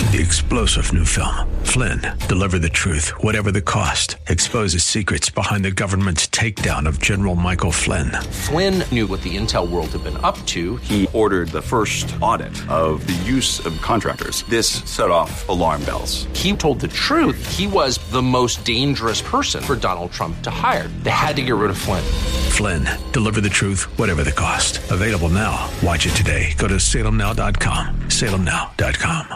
The explosive new film, Flynn, deliver the truth, whatever the cost. Exposes secrets behind the government's takedown of General Michael Flynn. Flynn knew what the intel world had been up to. He ordered the first audit of the use of contractors. This set off alarm bells. He told the truth. He was the most dangerous person for Donald Trump to hire. They had to get rid of Flynn. Flynn, deliver the truth, whatever the cost. Available now. Watch it today. Go to salemnow.com. salemnow.com.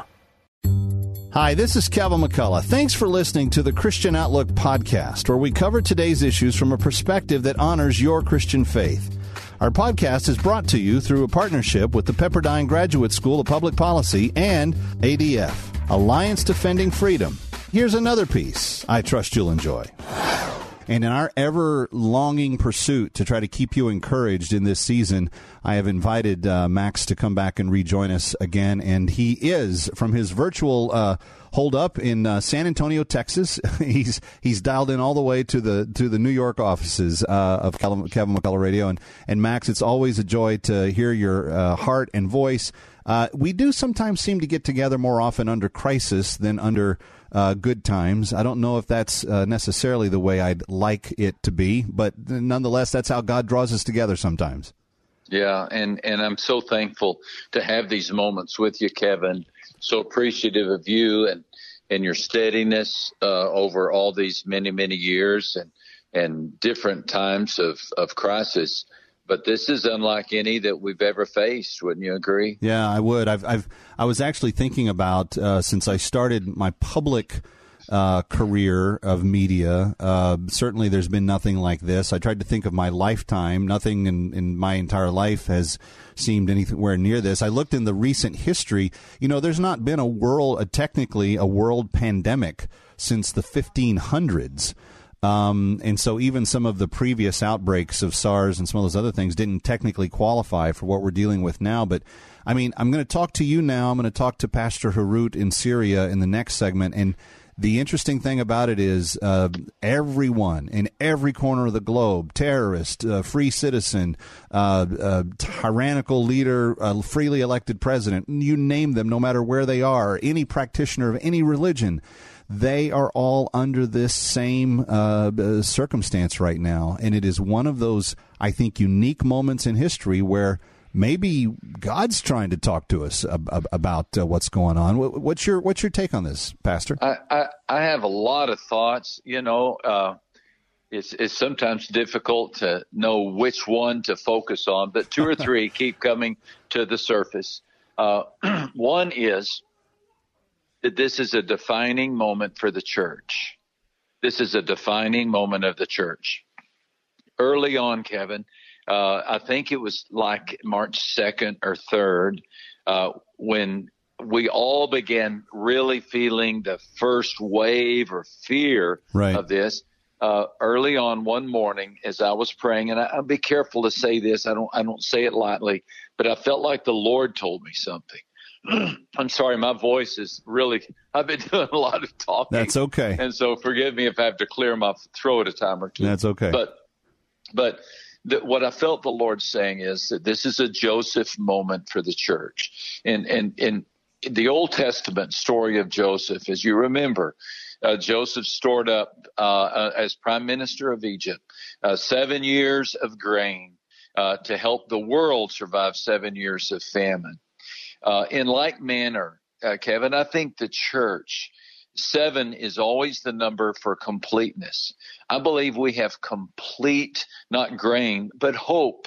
Hi, this is Kevin McCullough. Thanks for listening to the Christian Outlook podcast, where we cover today's issues from a perspective that honors your Christian faith. Our podcast is brought to you through a partnership with the Pepperdine Graduate School of Public Policy and ADF, Alliance Defending Freedom. Here's another piece I trust you'll enjoy. And in our ever-longing pursuit to try to keep you encouraged in this season, I have invited Max to come back and rejoin us again. And he is, from his virtual hold-up in San Antonio, Texas, he's dialed in all the way to the New York offices of Kevin McCullough Radio. And Max, it's always a joy to hear your heart and voice. We do sometimes seem to get together more often under crisis than under good times. I don't know if that's necessarily the way I'd like it to be, but nonetheless, that's how God draws us together sometimes. Yeah, and I'm so thankful to have these moments with you, Kevin. So appreciative of you and your steadiness over all these many, many years and different times of crisis. But this is unlike any that we've ever faced. Wouldn't you agree? Yeah, I would. I was actually thinking about since I started my public career of media. Certainly, there's been nothing like this. I tried to think of my lifetime. Nothing in my entire life has seemed anywhere near this. I looked in the recent history. You know, there's not been technically a world pandemic since the 1500s. And so even some of the previous outbreaks of SARS and some of those other things didn't technically qualify for what we're dealing with now. But, I mean, I'm going to talk to you now. I'm going to talk to Pastor Harut in Syria in the next segment. And the interesting thing about it is everyone in every corner of the globe, terrorist, free citizen, tyrannical leader, freely elected president, you name them, no matter where they are, any practitioner of any religion, they are all under this same circumstance right now. And it is one of those, I think, unique moments in history where maybe God's trying to talk to us about what's going on. What's your take on this, Pastor? I have a lot of thoughts. You know, it's sometimes difficult to know which one to focus on, but two or three keep coming to the surface. One is that this is a defining moment for the church. This is a defining moment of the church. Early on, Kevin, I think it was like March 2nd or 3rd, when we all began really feeling the first wave or fear of this. Early on one morning as I was praying, and I'll be careful to say this, I don't say it lightly, but I felt like the Lord told me something. I'm sorry, my voice is really, I've been doing a lot of talking. That's okay. And so forgive me if I have to clear my throat a time or two. That's okay. But what I felt the Lord saying is that this is a Joseph moment for the church. And in the Old Testament story of Joseph, as you remember, Joseph stored up as prime minister of Egypt 7 years of grain to help the world survive 7 years of famine. In like manner, Kevin, I think the church, 7 is always the number for completeness. I believe we have complete, not grain, but hope.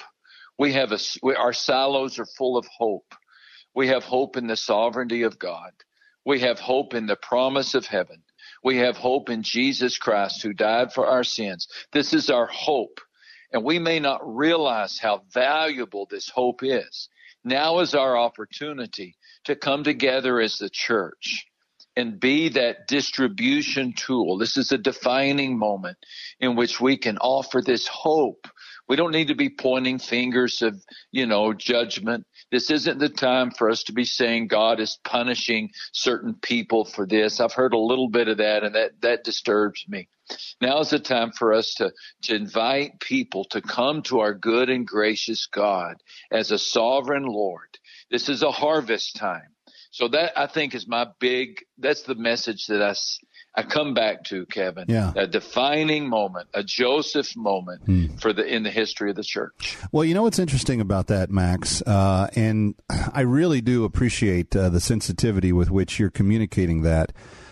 Our silos are full of hope. We have hope in the sovereignty of God. We have hope in the promise of heaven. We have hope in Jesus Christ who died for our sins. This is our hope. And we may not realize how valuable this hope is. Now is our opportunity to come together as the church and be that distribution tool. This is a defining moment in which we can offer this hope. We don't need to be pointing fingers of, judgment. This isn't the time for us to be saying God is punishing certain people for this. I've heard a little bit of that, and that disturbs me. Now is the time for us to invite people to come to our good and gracious God as a sovereign Lord. This is a harvest time. So that, I think, is that's the message that I come back to, Kevin. Yeah. A defining moment, a Joseph moment in the history of the church. Well, you know what's interesting about that, Max, and I really do appreciate the sensitivity with which you're communicating that.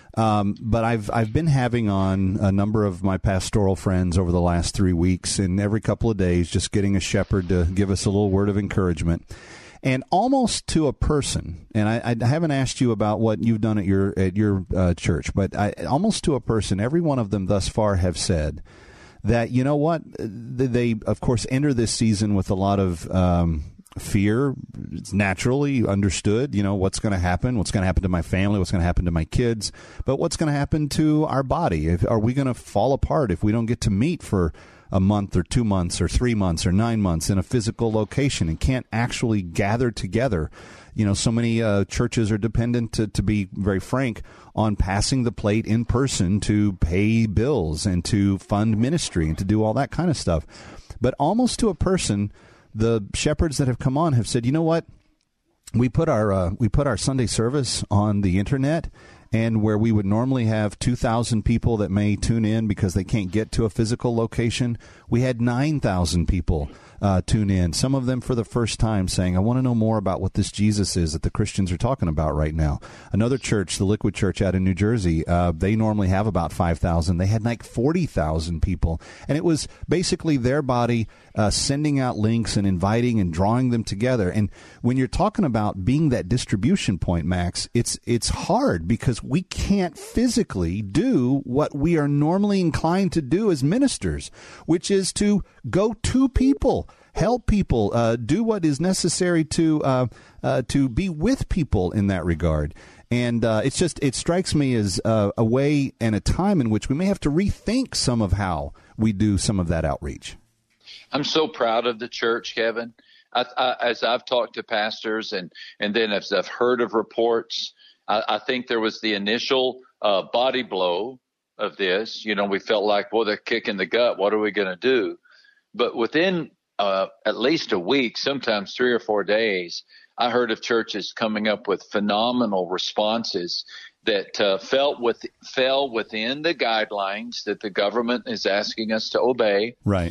But I've been having on a number of my pastoral friends over the last 3 weeks, and every couple of days, just getting a shepherd to give us a little word of encouragement. And almost to a person, and I haven't asked you about what you've done at your church, but almost to a person, every one of them thus far have said that, you know what, they, of course, enter this season with a lot of fear. It's naturally understood, you know, what's going to happen to my family, what's going to happen to my kids, but what's going to happen to our body? Are we going to fall apart if we don't get to meet for a month or 2 months or 3 months or 9 months in a physical location and can't actually gather together? You know, so many churches are dependent, to be very frank, on passing the plate in person to pay bills and to fund ministry and to do all that kind of stuff. But almost to a person, the shepherds that have come on have said, you know what? We put our Sunday service on the internet, and where we would normally have 2,000 people that may tune in because they can't get to a physical location, we had 9,000 people tune in, some of them for the first time, saying, I want to know more about what this Jesus is that the Christians are talking about right now. Another church, the Liquid Church out in New Jersey, they normally have about 5,000. They had like 40,000 people. And it was basically their body sending out links and inviting and drawing them together. And when you're talking about being that distribution point, Max, it's hard because we can't physically do what we are normally inclined to do as ministers, which is to go to people, help people, do what is necessary to be with people in that regard. And it strikes me as a way and a time in which we may have to rethink some of how we do some of that outreach. I'm so proud of the church, Kevin. As I've talked to pastors and then as I've heard of reports, I think there was the initial body blow of this. You know, we felt like, well, they're kicking the gut. What are we going to do? But within at least a week, sometimes 3 or 4 days, I heard of churches coming up with phenomenal responses that fell within the guidelines that the government is asking us to obey. Right.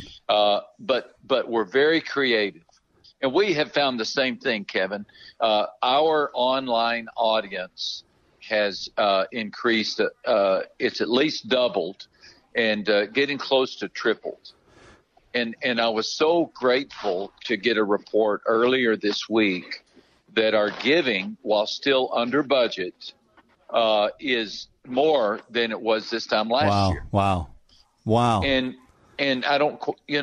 But we're very creative. And we have found the same thing, Kevin. Our online audience has increased. It's at least doubled and getting close to tripled. And I was so grateful to get a report earlier this week that our giving, while still under budget, is more than it was this time last year. Wow. And I don't,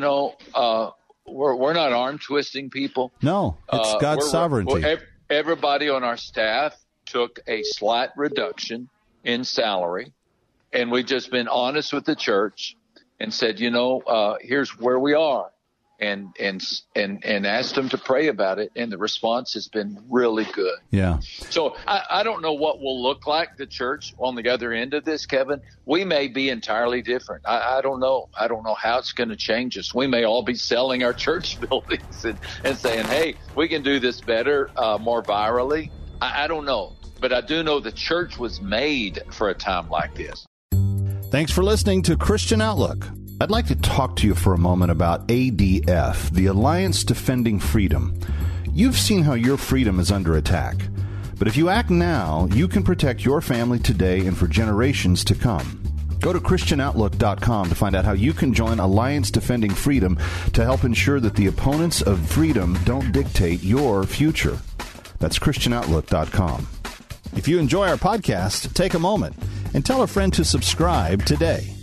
we're not arm twisting people. No, it's God's sovereignty. Everybody on our staff took a slight reduction in salary, and we've just been honest with the church and said, here's where we are, and asked them to pray about it, and the response has been really good. Yeah. So I don't know what will look like the church on the other end of this, Kevin. We may be entirely different. I don't know. I don't know how it's going to change us. We may all be selling our church buildings and saying, hey, we can do this better, more virally. I don't know. But I do know the church was made for a time like this. Thanks for listening to Christian Outlook. I'd like to talk to you for a moment about ADF, the Alliance Defending Freedom. You've seen how your freedom is under attack. But if you act now, you can protect your family today and for generations to come. Go to ChristianOutlook.com to find out how you can join Alliance Defending Freedom to help ensure that the opponents of freedom don't dictate your future. That's ChristianOutlook.com. If you enjoy our podcast, take a moment and tell a friend to subscribe today.